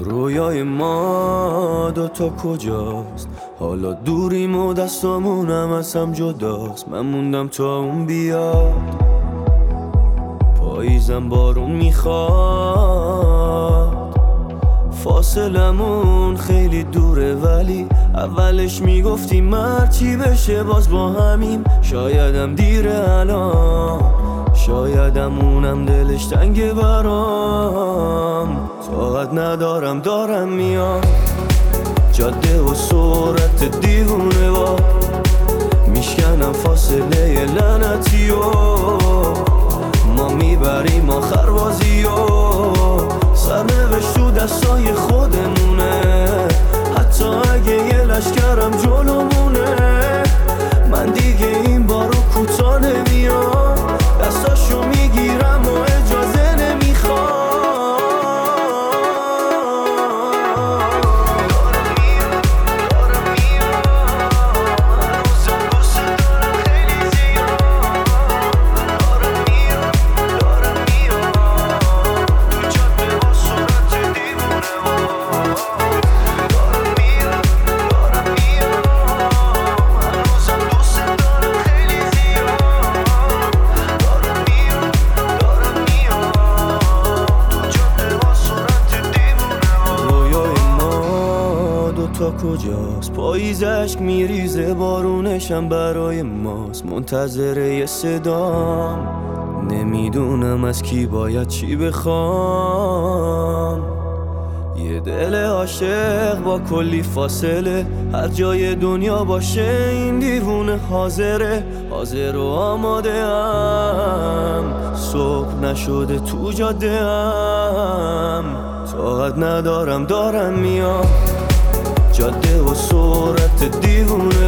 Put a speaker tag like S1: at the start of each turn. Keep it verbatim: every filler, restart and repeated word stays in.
S1: رویای ما دوتا کجاست؟ حالا دوریم و دستامونم از هم جداست. من موندم تا اون بیاد، پاییزم بارون میخواد. فاصلمون خیلی دوره ولی اولش میگفتیم هرچی بشه باز با همیم. شایدم دیره الان، شایدم اونم دلش تنگه برام. طاقت ندارم دارم میام، جاده و سرعت دیوونه با میشکنم فاصله لعنتی و ما میبریم آخر بازی و سرنوشت تو دستای خودمونه. حتی اگه یه لشکرم جلومونه، من دیگه این بارو کوتا نمیام. دستاشو میگیرم و اجازه نمیخوام. تا کجاست؟ پاییز اشک میریزه، بارونشم برای ماست. منتظر یه صدام، نمیدونم از کی باید چی بخوام. یه دل عاشق با کلی فاصله، هر جای دنیا باشه این دیوونه حاضره. حاضر و آماده ام، صبح نشده تو جاده ام. طاقت ندارم دارم میام، جاده و سرعت دیوونه